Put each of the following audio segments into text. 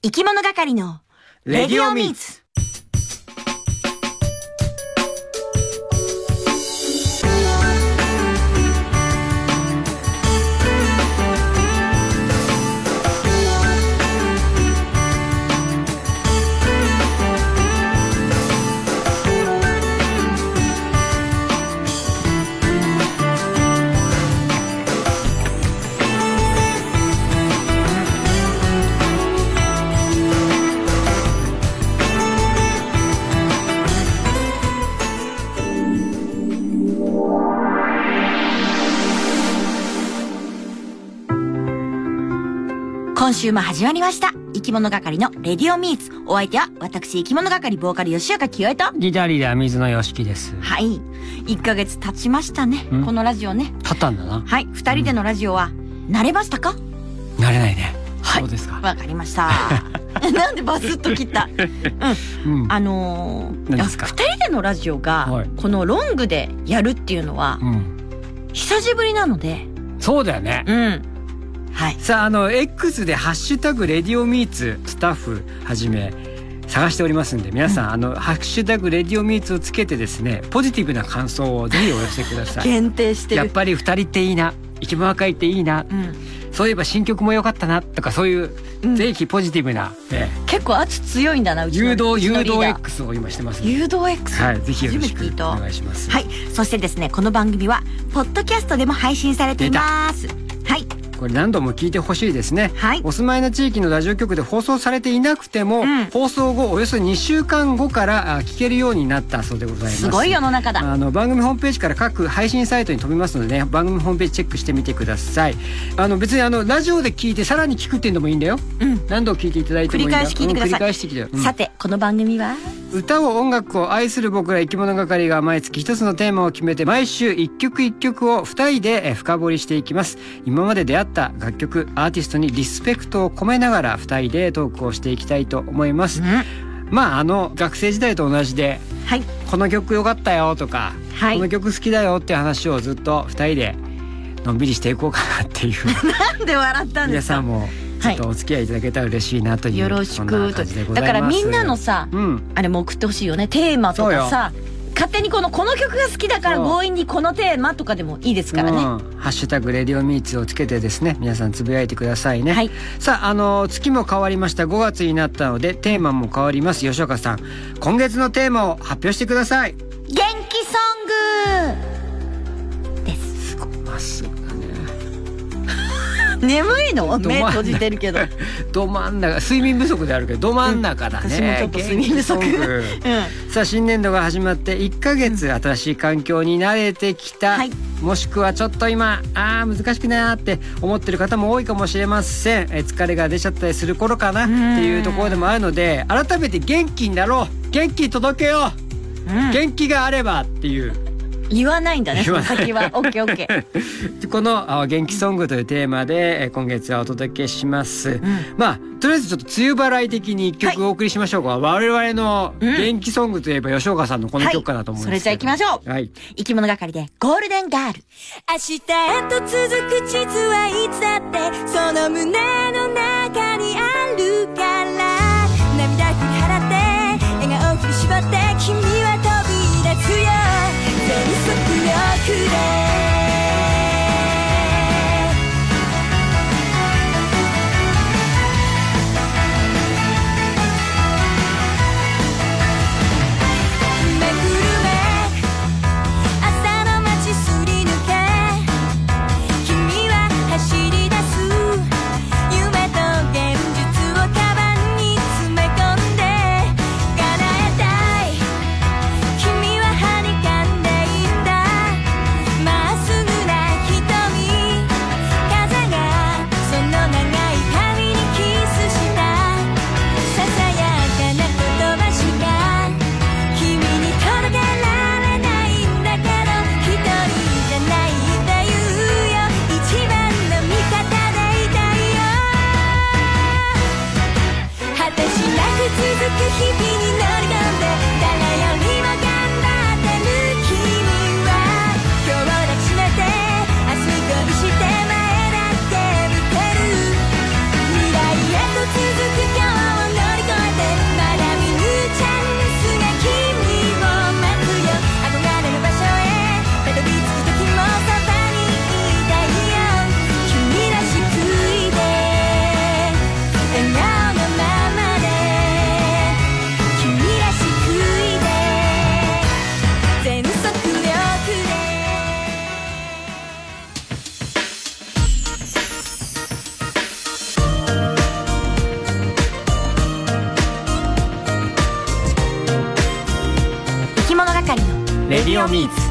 生き物係のレディオミーツ。今週も始まりました生き物係のレディオミーツ。お相手は私生き物係ボーカル吉岡清江とギターリーダー水野よしきです。 はい、1ヶ月経ちましたね、このラジオね。 経ったんだな。 はい、2人でのラジオは慣れましたか？ 慣れないね。 はい、 そうですか。 わかりましたなんでバスッと切った。2人でのラジオがこのロングでやるっていうのは久しぶりなので。 そうだよね。 はい、 さあX でハッシュタグレディオミーツスタッフはじめ探しておりますんで、皆さんハッシュタグレディオミーツをつけてですね、ポジティブな感想をぜひお寄せください。 限定してる。 やっぱり2人っていいな、生き物会っていいな、そういえば新曲も良かったなとか、そういう、ぜひポジティブな、 結構圧強いんだな、うちの誘導 X を今してますので、 誘導 X、 はい、ぜひよろしくお願いします。 はい、そしてですね、この番組はポッドキャストでも配信されています。はい、 これ何度も聞いてほしいですね。はい、お住まいの地域のラジオ局で放送されていなくても、放送後およそ2週間後から聞けるようになったそうでございます。 すごい世の中だ。 番組ホームページから各配信サイトに飛びますのでね、番組ホームページチェックしてみてください。別にラジオで聞いてさらに聞くっていうのもいいんだよ。何度聞いていただいてもいいんだよ。 繰り返し聞いてください。 繰り返してきてよ。 さて、この番組は歌を音楽を愛する僕ら生き物係が毎月一つのテーマを決めて、毎週一曲一曲を2人で深掘りしていきます。今まで出会った楽曲、アーティストにリスペクトを込めながら2人でトークをしていきたいと思います。まあ学生時代と同じで、この曲良かったよとか、この曲好きだよっていう話をずっと2人でのんびりしていこうかなっていうなんで笑ったんですか？ 皆さんもちょっとお付き合いいただけたら嬉しいなという、 よろしくと。だからみんなのさ、あれも送ってほしいよね、テーマとかさ。勝手にこの曲が好きだから強引にこのテーマとかでもいいですからね。ハッシュタグレディオミーツをつけてですね、皆さんつぶやいてくださいね。さあ月も変わりました。5月になったのでテーマも変わります。吉岡さん、今月のテーマを発表してください。 元気ソングです。 すごいまっすぐだね眠いの？目閉じてるけどど真ん中、睡眠不足であるけどど真ん中だね。 私もちょっと睡眠不足さあ新年度が始まって1ヶ月、新しい環境に慣れてきた、もしくはちょっと今難しくなって思ってる方も多いかもしれません。疲れが出ちゃったりする頃かなっていうところでもあるので、改めて元気になろう、元気届けよう、元気があればっていう。 言わないんだね、その先は。オッケーオッケー。 この元気ソングというテーマで今月はお届けします。まあとりあえずちょっと梅雨払い的に一曲お送りしましょうか。我々の元気ソングといえば吉岡さんのこの曲かなと思うんですけど、 それじゃあ行きましょう。生き物係でゴールデンガール。 明日へと続く地図はいつだってその胸の中にあるから、涙振り払って笑顔振り絞って君は飛び出すよ、全速力で。夢オミーツ。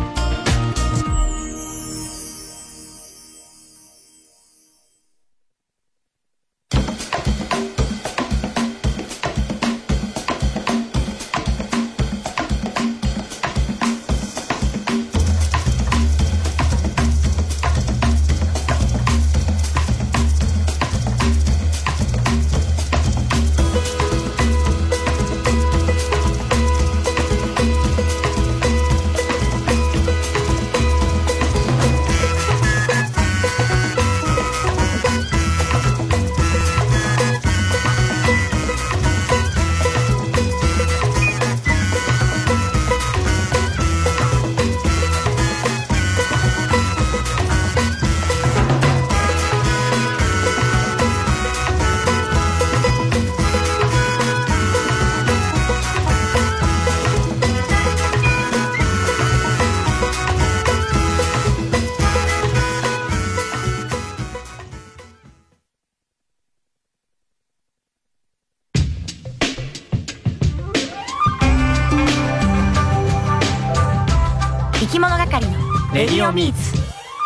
生き物係のレディオミーツ。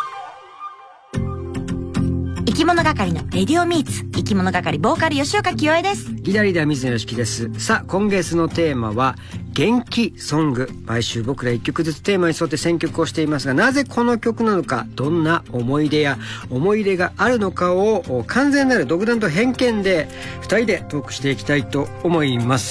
生き物係のレディオミーツ。生き物係ボーカル吉岡清江です。 ギターリーダー水野良樹です。さあ今月のテーマは元気ソング。毎週僕ら1曲ずつテーマに沿って選曲をしていますが、なぜこの曲なのか、どんな思い出や思い入れがあるのかを完全なる独断と偏見で2人でトークしていきたいと思います。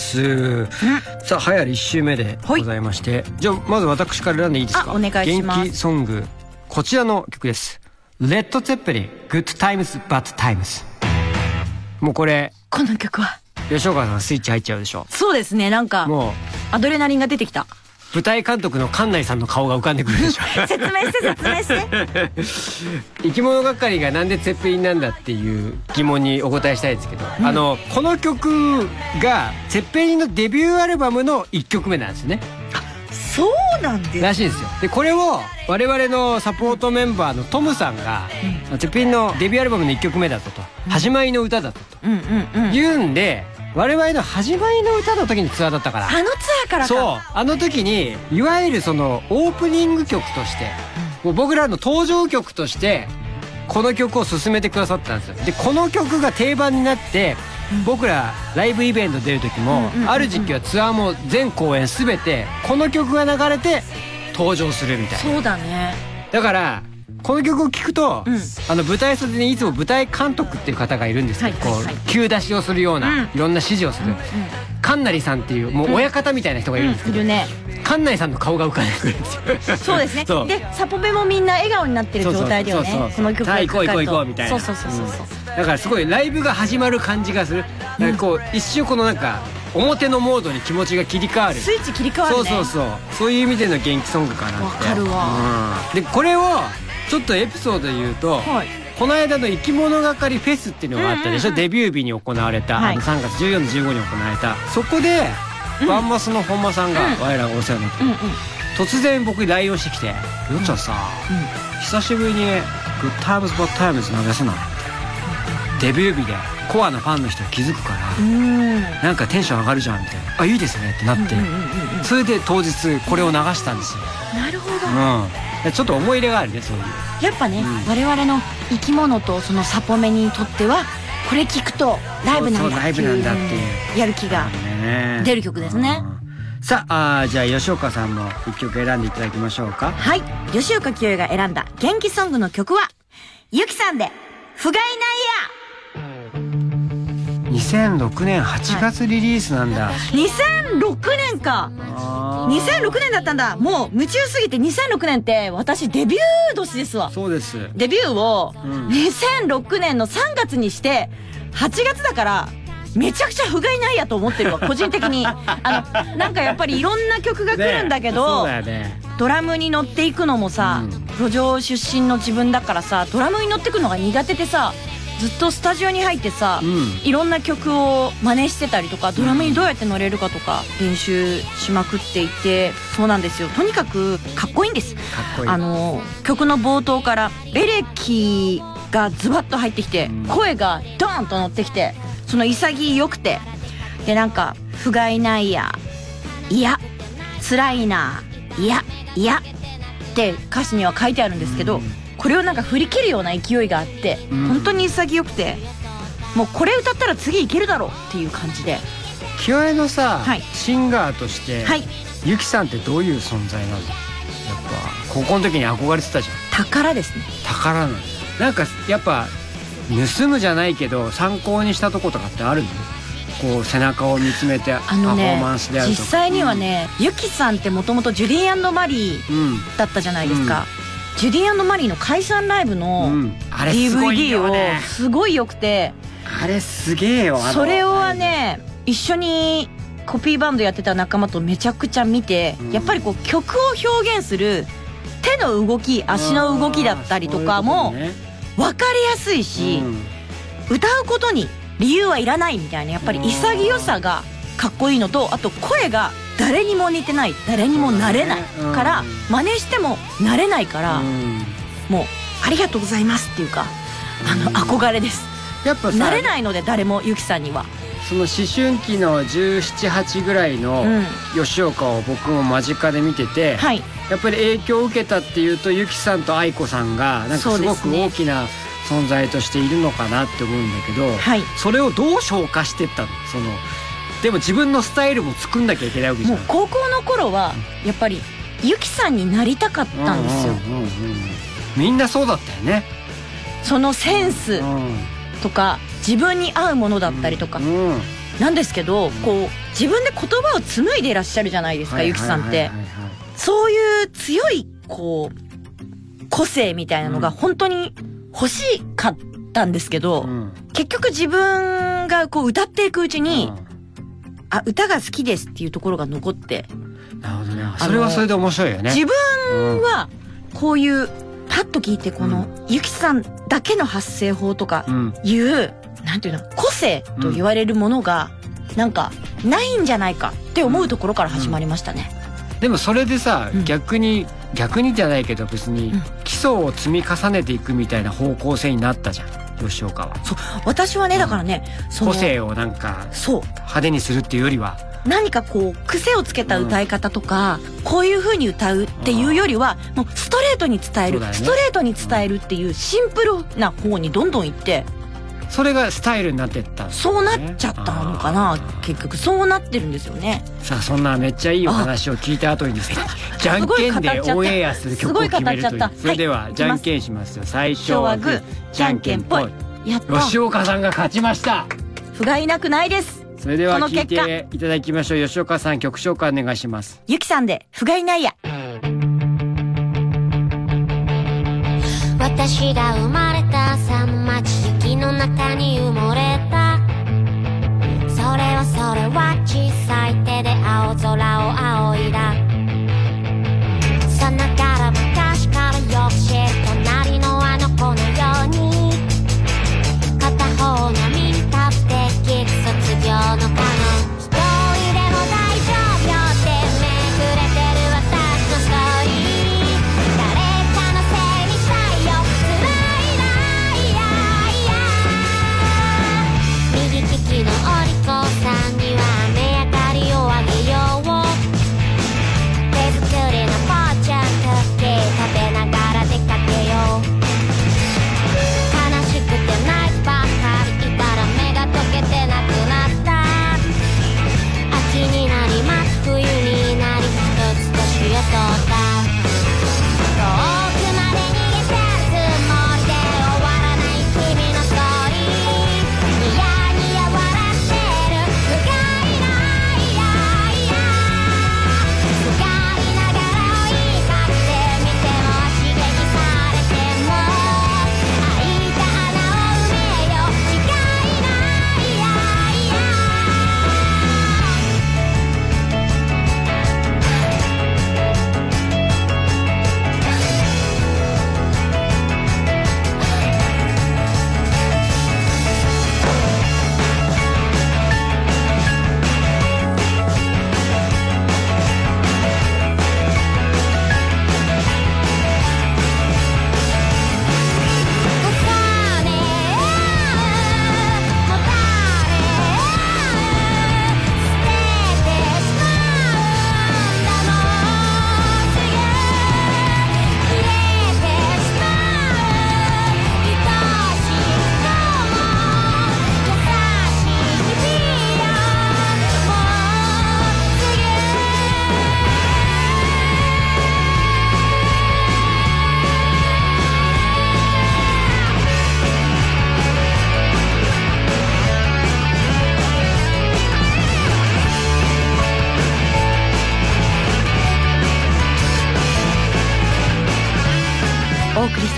さあ流行り1週目でございまして、じゃあまず私から選んでいいですか。 お願いします。 元気ソング、こちらの曲です。レッド・ツェッペリン Good Times Bad Times。 もうこれこの曲は吉岡さんスイッチ入っちゃうでしょ。 そうですね、なんかもうアドレナリンが出てきた。 舞台監督の関内さんの顔が浮かんでくるでしょ。 説明して生き物係がなんでツェッペリンなんだっていう疑問にお答えしたいですけど、この曲がツェッペリンのデビューアルバムの1曲目なんですね。 そうなんですらしいんですよ。でこれを我々のサポートメンバーのトムさんが、ツェッペリンのデビューアルバムの1曲目だったと、始まりの歌だったと、言うんで、我々の始まりの歌の時にツアーだったから、 あのツアーからか。 そう、あの時にいわゆるそのオープニング曲として、もう僕らの登場曲としてこの曲を進めてくださったんですよ。でこの曲が定番になって、僕らライブイベント出る時も、ある時期はツアーも全公演全てこの曲が流れて登場するみたいな。 そうだね。 だからこの曲を聴くと、舞台袖にいつも舞台監督っていう方がいるんですけど、こう急出しをするような、いろんな指示をする、関成さんっていうもう親方みたいな人がいるんですけど、 いるね。 関内さんの顔が浮かんでくるんですよ。 そうですね。でサポベもみんな笑顔になってる状態だよね。この曲がかかると、 行こうみたいな。 そうだからすごいライブが始まる感じがする。なんかこう一瞬このなんか表のモードに気持ちが切り替わる、 スイッチ切り替わるね。 そういう意味での元気ソングかなって。 わかるわ。 でこれをちょっとエピソードで言うと、この間の生き物係フェスっていうのがあったでしょ。デビュー日に行われた、3月14、15に行われた。そこでバンマスの本間さんが我らがお世話になって、突然僕に LINE をしてきて、よっちゃんさ、久しぶりに「Good Times Bad Times」流せない？デビュー日でコアなファンの人が気づくから、なんかテンション上がるじゃんみたいな「あ、いいですね」ってなって、それで当日これを流したんですよ。 なるほど。 ちょっと思い入れがあるね、そういう。 やっぱね、我々の生き物とそのサポメにとってはこれ聞くとライブなんだっていうやる気が出る曲ですね。 さあ、じゃあ吉岡さんも一曲選んでいただきましょうか。 はい、吉岡清江が選んだ元気ソングの曲はゆきさんで不甲斐ないや。 2006年8月リリースなんだ。 2006年か。2006年だったんだ。もう夢中すぎて、2006年って私デビュー年ですわ。 そうです。 デビューを2006年の3月にして8月だから、めちゃくちゃ不甲斐ないやと思ってるわ、個人的に。なんかやっぱりいろんな曲が来るんだけど、ドラムに乗っていくのもさ、路上出身の自分だからさ、ドラムに乗ってくのが苦手でさ、ずっとスタジオに入ってさ、いろんな曲を真似してたりとか、ドラムにどうやって乗れるかとか練習しまくっていて、そうなんですよ。とにかくかっこいいんです。曲の冒頭からエレキがズバッと入ってきて、声がドーンと乗ってきて、その潔くて、でなんか不甲斐ないや、いや辛いな、 いやいやって歌詞には書いてあるんですけど、これをなんか振り切るような勢いがあって、本当に潔くて、もうこれ歌ったら次いけるだろうっていう感じで。 清江のさ、 はい、 シンガーとして、はい、ゆきさんってどういう存在なの？やっぱ高校の時に憧れてたじゃん。 宝ですね。 宝なの。なんかやっぱ盗むじゃないけど参考にしたとことかってあるの？こう背中を見つめてパフォーマンスであるとか。 実際にはね、ゆきさんってもともとジュディ&マリーだったじゃないですか、ジュディ&マリーの解散ライブの DVD をすごい良くて、 あれすげえよ。 それはね、一緒にコピーバンドやってた仲間とめちゃくちゃ見て、やっぱりこう曲を表現する手の動き、足の動きだったりとかも分かりやすいし、歌うことに理由はいらないみたいな、やっぱり潔さがかっこいいのと、あと声が誰にも似てない、誰にもなれないから、真似してもなれないから、もうありがとうございますっていうか、憧れです。やっぱなれないので誰もゆきさんには。 その思春期の17、8ぐらいの吉岡を僕も間近で見てて、はい、やっぱり影響を受けたっていうとゆきさんと愛子さんがなんかすごく大きな存在としているのかなって思うんだけど、はい、それをどう消化してったの？でも自分のスタイルも作んなきゃいけないわけじゃん。 もう高校の頃はやっぱりゆきさんになりたかったんですよ。 みんなそうだったよね。 そのセンスとか自分に合うものだったりとかなんですけど、こう自分で言葉を紡いでいらっしゃるじゃないですか、ゆきさんって。そういう強いこう個性みたいなのが本当に欲しかったんですけど、結局自分がこう歌っていくうちに、歌が好きですっていうところが残って。 なるほどね。それはそれで面白いよね。 自分はこういうパッと聞いて、このゆきさんだけの発声法とかいう、なんていうの、個性と言われるものがなんかないんじゃないかって思うところから始まりましたね。 でもそれでさ、逆にじゃないけど別に基礎を積み重ねていくみたいな方向性になったじゃん、吉岡は。そう、 私はね、だからね、 個性をなんか派手にするっていうよりは、 何かこう癖をつけた歌い方とか、こういう風に歌うっていうよりは、もうストレートに伝える、ストレートに伝えるっていうシンプルな方にどんどんいって、 それがスタイルになってった、 そうなっちゃったのかな。結局そうなってるんですよね。 さあ、そんなめっちゃいいお話を聞いた後にですね、じゃんけんでオンエアする曲を決めるという。それではじゃんけんしますよ。最初はグー、じゃんけんぽい。やった。吉岡さんが勝ちました。 不甲斐なくないです。 それでは聞いていただきましょう。吉岡さん、曲紹介お願いします。 ゆきさんで不甲斐ないや。 私が生まれた朝の街、雪の中に埋もれた。それは小さい手で青空を仰いだ。さながら昔からよく知る隣のあの子のように、片方の耳にたって聞く卒業のカノン。一人でも大丈夫よってめくれてる私のストーリー。誰かのせいにしたいよ、辛いな、いやいや。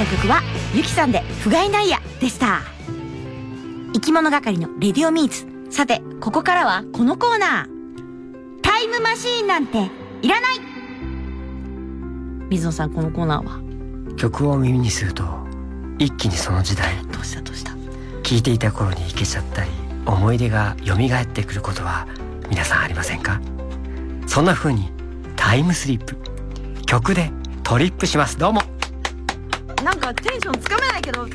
曲はゆきさんで不甲斐ないやでした。生き物係のレディオミーツ。さてここからはこのコーナー、タイムマシーンなんていらない。水野さん、このコーナーは曲を耳にすると一気にその時代、 どうした聴いていた頃に行けちゃったり、思い出が蘇ってくることは皆さんありませんか？そんな風にタイムスリップ、曲でトリップします。どうも。 なんかテンションつかめないけど、はい。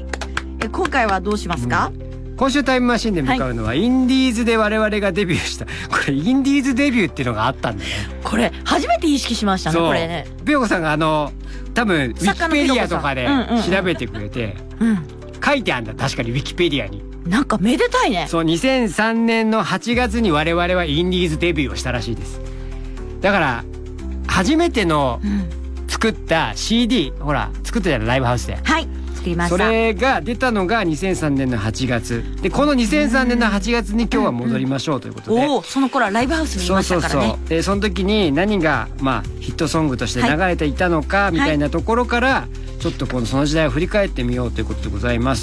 今回はどうしますか？ 今週タイムマシンで向かうのは、インディーズで我々がデビューした、これインディーズデビューっていうのがあったんだね。これ初めて意識しましたね。これね、 ぴよこさんが多分ウィキペディアとかで調べてくれて、書いてあるんだ、確かにウィキペディアに。 なんかめでたいね。 そう、2003年の8月に我々はインディーズデビューをしたらしいです。だから初めての作った CD、ほら作ったじゃない、ライブハウスで。 はい、作りました。 それが出たのが2003年の8月で、この2003年の8月に今日は戻りましょうということで、 その頃はライブハウスにいましたからね。 でその時に何がヒットソングとして流れていたのかみたいなところから、ちょっとその時代を振り返ってみようということでございます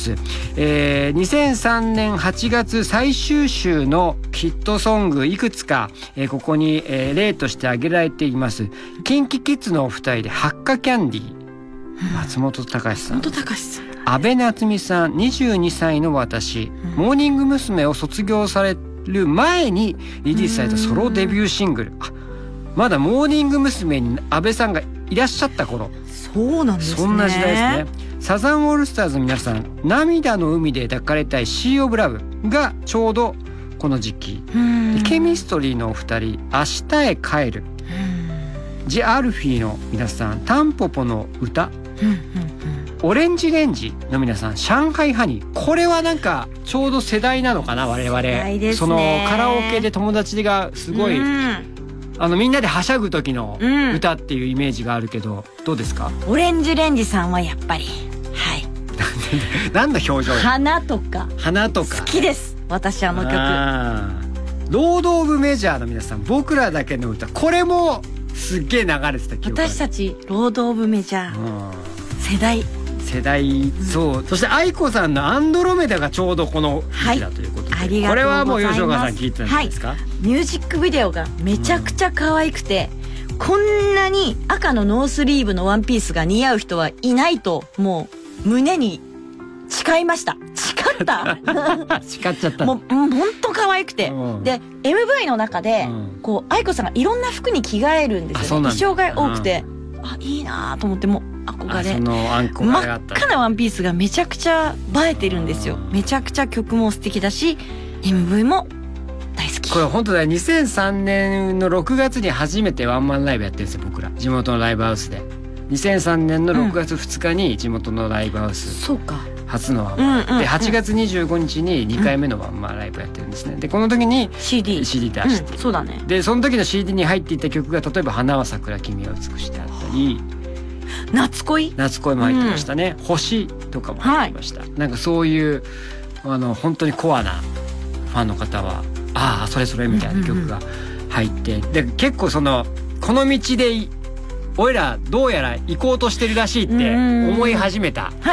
。2003年8月最終週のヒットソングいくつか、ここに、例として挙げられています。キンキキッズのお二人でハッカキャンディー、松本隆さん、阿部夏実さん、22歳の私、モーニング娘。を卒業される前にリリースされたソロデビューシングル。まだモーニング娘。に阿部さんがいらっしゃった頃。 そうなんですね。 そんな時代ですね。サザンオールスターズの皆さん、涙の海で抱かれたいシーオブラブがちょうどこの時期。ケミストリーのお二人、明日へ帰る。ジ・アルフィーの皆さん、タンポポの歌。オレンジレンジの皆さん、上海ハニー。これはなんかちょうど世代なのかな、我々。そのカラオケで友達がすごい、みんなではしゃぐ時の歌っていうイメージがあるけど、どうですか？ オレンジレンジさんはやっぱり、はい。 何の表情？ 花とか好きです、私あの曲。 ロード・オブ・メジャーの皆さん、僕らだけの歌。これもすっげえ流れてた記憶ある。 私たちロード・オブ・メジャー世代、 そう。そして愛子さんのアンドロメダがちょうどこの時期だということで、 ありがとうございます。 これはもう吉岡さん聞いてたんじゃないですか？ ミュージックビデオがめちゃくちゃ可愛くて、こんなに赤のノースリーブのワンピースが似合う人はいないと、もう胸に誓いました。誓った誓っちゃった。 もうほんと可愛くて、で MV の中でこう愛子さんがいろんな服に着替えるんですよね。衣装が多くて、いいなと思って、もう憧れ。真っ赤なワンピースがめちゃくちゃ映えてるんですよ。めちゃくちゃ曲も素敵だし MV も大好き。 これ本当だよ。2003年の6月に初めてワンマンライブやってるんですよ、僕ら。地元のライブハウスで。2003年の6月2日に地元のライブハウス、 そうか、 初のワンマンで、8月25日に2回目のワンマンライブやってるんですね。でこの時に CD 出して、 そうだね。 でその時の CD に入っていた曲が、例えば花は桜君は美しいであったり、 夏恋も入ってましたね。星とかも入ってました。なんかそういう本当にコアなファンの方は、それそれみたいな曲が入って、で結構この道で俺らどうやら行こうとしてるらしいって思い始めた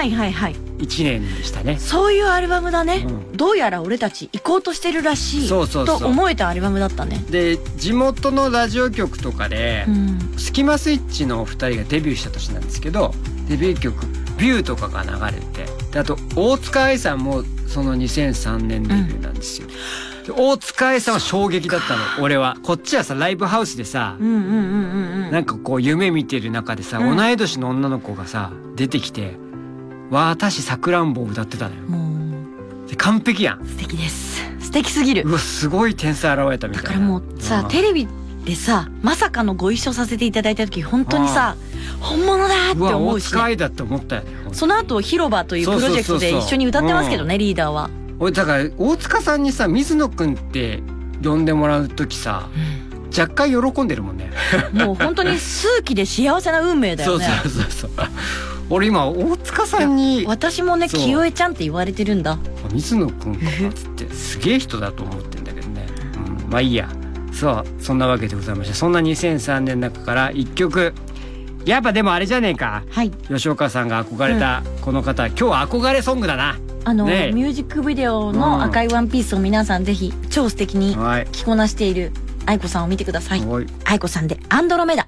1年でしたね。 そういうアルバムだね。どうやら俺たち行こうとしてるらしいと思えたアルバムだったね。 で地元のラジオ局とかで、スキマスイッチのお二人がデビューした年なんですけど、デビュー曲「ビュー」とかが流れて、であと大塚愛さんもその2003年デビューなんですよ。大塚愛さんは衝撃だったの。俺はこっちはさ、ライブハウスでさ、なんかこう夢見てる中でさ、同い年の女の子がさ出てきて、私さくらんぼを歌ってたのよ。で完璧やん。 素敵です。素敵すぎる。 うわ、すごい天才現れたみたいな。 だからもうさ、テレビでさ、まさかのご一緒させていただいた時、本当にさ、本物だって思うし、 大塚愛だって思ったよね。 その後広場というプロジェクトで一緒に歌ってますけどね、リーダーは。 俺だから大塚さんにさ、水野くんって呼んでもらう時さ、若干喜んでるもんね。もう本当に数奇で幸せな運命だよね。 そう俺今大塚さんに、 私もね、清江ちゃんって言われてるんだ。 水野くんとかつってすげえ人だと思ってんだけどね。まあいいや。そんなわけでございまして、そんな2003年の中から1曲やっぱでもあれじゃねえか、 はい、 吉岡さんが憧れたこの方、今日は憧れソングだな。ね、 ミュージックビデオの赤いワンピースを皆さんぜひ超素敵に着こなしている愛子さんを見てください。愛子さんでアンドロメダ。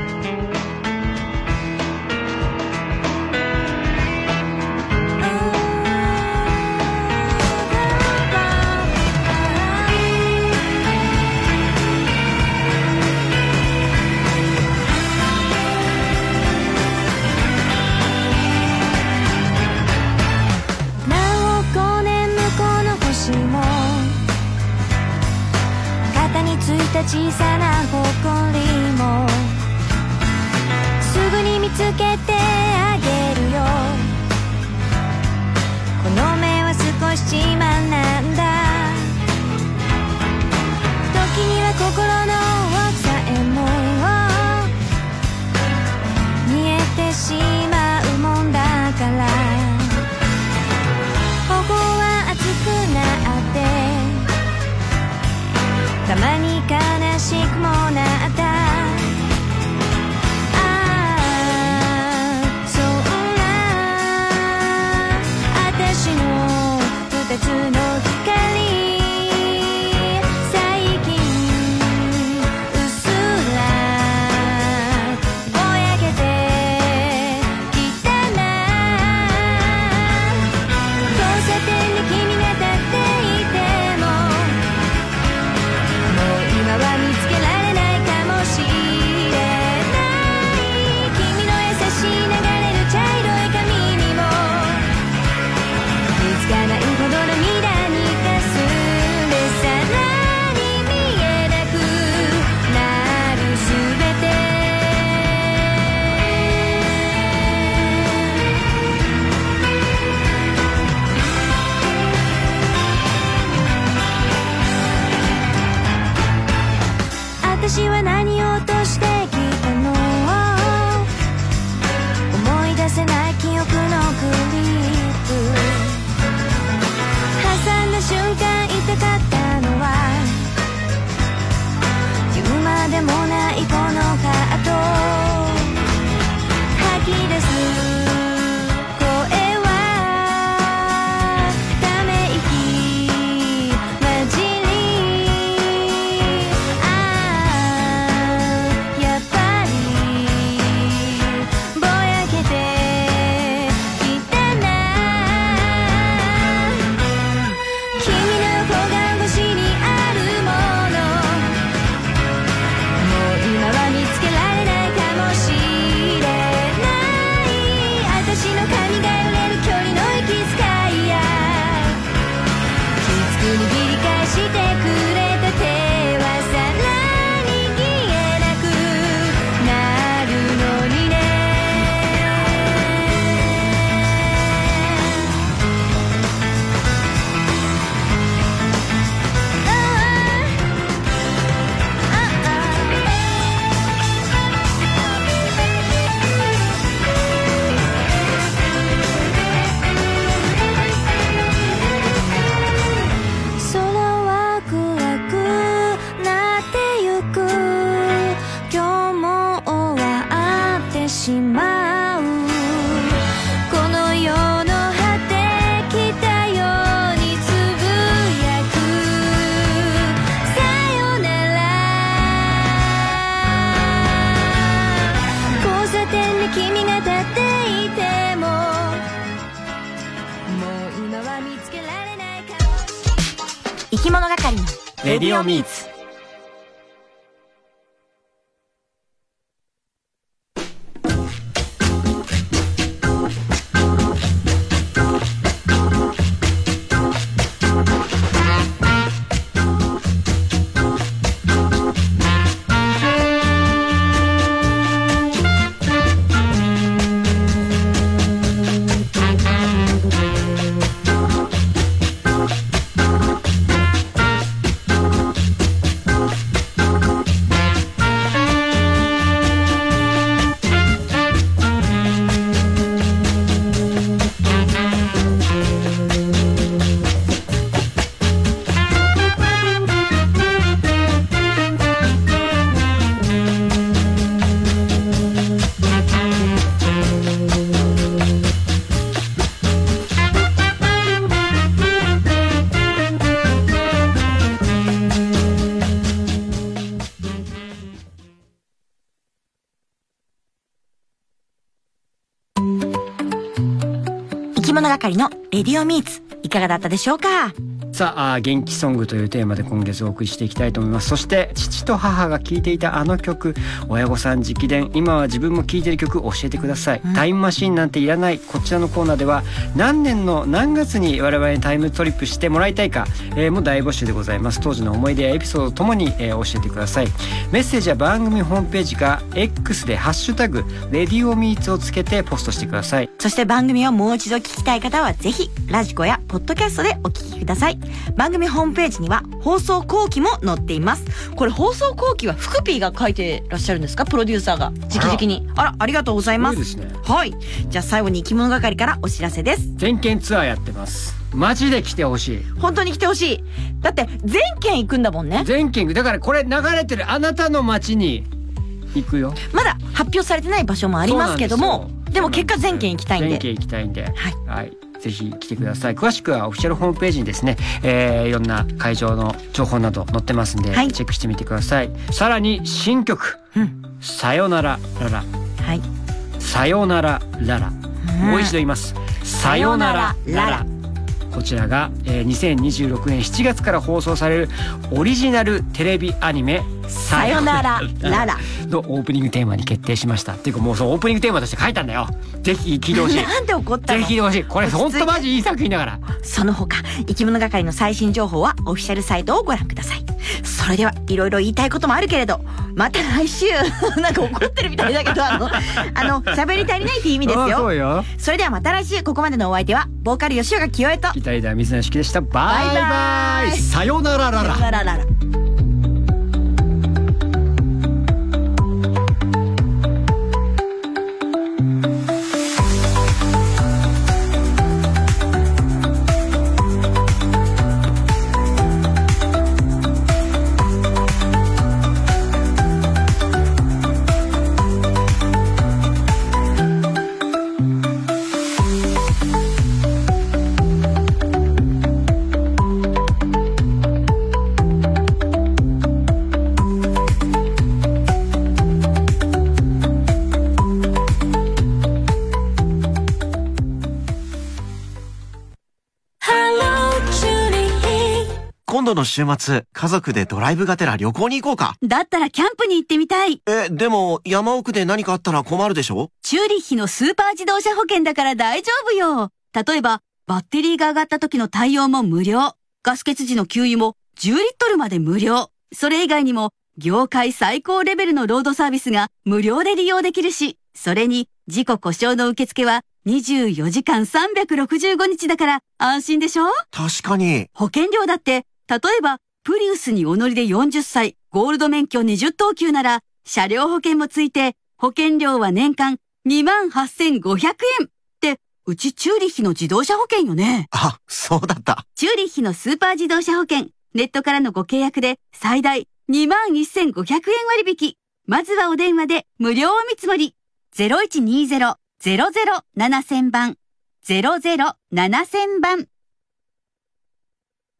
小さな誇りもすぐに見つけてあげるよ。この目は少し自慢なんだ。時には心の大きさえも見えてしまうもんだから、頬は熱くなってたまに悲しくもなった。そんな私の二つの光、最近うっすらぼやけてきたな。交差点で君が立っていても今は見つけられないかもしれない。君の優しい流れる茶色い髪にも気づかないほど涙にかすんで、さらに見えなくなるすべて。私は何を落としてきたの？思い出せない記憶のクリップ、挟んだ瞬間痛かったのは言うまでもないこのカート、吐き出す声はため息混じり、やっぱりぼやけてきたな。君の小顔越しにあるもの、もう今は見つけられないかもしれない。私の髪が揺れる距離の息遣いやきつく握り返してくれた手はさらに消えなくなるのにね。空は暗くなってゆく、今日も終わってしまう。この世の果て来たようにつぶやく、さよなら。交差点で君が立っていてももう今は見つけられないかも。 生き物係のレディオミーツ。 物係のレディオミーツ、いかがだったでしょうか？ さあ、元気ソングというテーマで今月お送りしていきたいと思います。そして父と母が聴いていたあの曲、親御さん直伝、今は自分も聴いている曲教えてください、タイムマシンなんていらない。こちらのコーナーでは何年の何月に我々にタイムトリップしてもらいたいか、もう大募集でございます。当時の思い出やエピソードともに、教えてください。メッセージは番組ホームページか X でハッシュタグレディオミーツをつけてポストしてください。 そして番組をもう一度聞きたい方はぜひラジコやポッドキャストでお聞きください。番組ホームページには放送後期も載っています。これ放送後期はフクピーが書いてらっしゃるんですか？プロデューサーが直々に。ありがとうございます。 すごいですね。 はい。じゃあ最後に生き物係からお知らせです。 全県ツアーやってます。マジで来てほしい。 本当に来てほしい。だって全県行くんだもんね。 全県。だからこれ流れてるあなたの街に行くよ。 まだ発表されてない場所もありますけども、でも結果全県行きたいんで。 全県行きたいんで。 はい。 はい。ぜひ来てください。詳しくはオフィシャルホームページにですね、いろんな会場の情報など載ってますんで、はい、チェックしてみてください。さらに新曲、さよならララ。はい。さよならララ。もう一度言います。さよならララ。こちらが、2026年7月から放送されるオリジナルテレビアニメさよならララのオープニングテーマに決定しました。っていうかもうそうオープニングテーマとして書いたんだよ。ぜひ聞いてほしい。 なんで怒ったの？ ぜひ聞いてほしい。これほんとマジいい作品だから。 その他生き物係の最新情報はオフィシャルサイトをご覧ください。それではいろいろ言いたいこともあるけれど、また来週なんか怒ってるみたいだけど喋り足りないって意味ですよ。 そうよ。 それではまた来週。ここまでのお相手はボーカル吉岡清江とギターリーダー水野由紀でした。バイバイ。さよならララ。 さよならララ。 今度の週末、家族でドライブがてら旅行に行こうか。 だったらキャンプに行ってみたい。 でも山奥で何かあったら困るでしょ？ チューリッヒのスーパー自動車保険だから大丈夫よ。例えば、バッテリーが上がった時の対応も無料。ガス欠時の給油も10リットルまで無料。それ以外にも、業界最高レベルのロードサービスが無料で利用できるし、それに事故故障の受付は24時間365日だから安心でしょ？ 確かに。 保険料だって、例えば、プリウスにお乗りで40歳、ゴールド免許20等級なら、車両保険もついて、保険料は年間28,500円。って、うちチューリッヒの自動車保険よね。 あ、そうだった。 チューリッヒのスーパー自動車保険、ネットからのご契約で最大21,500円割引。まずはお電話で無料お見積もり。0120-007000番。007000番。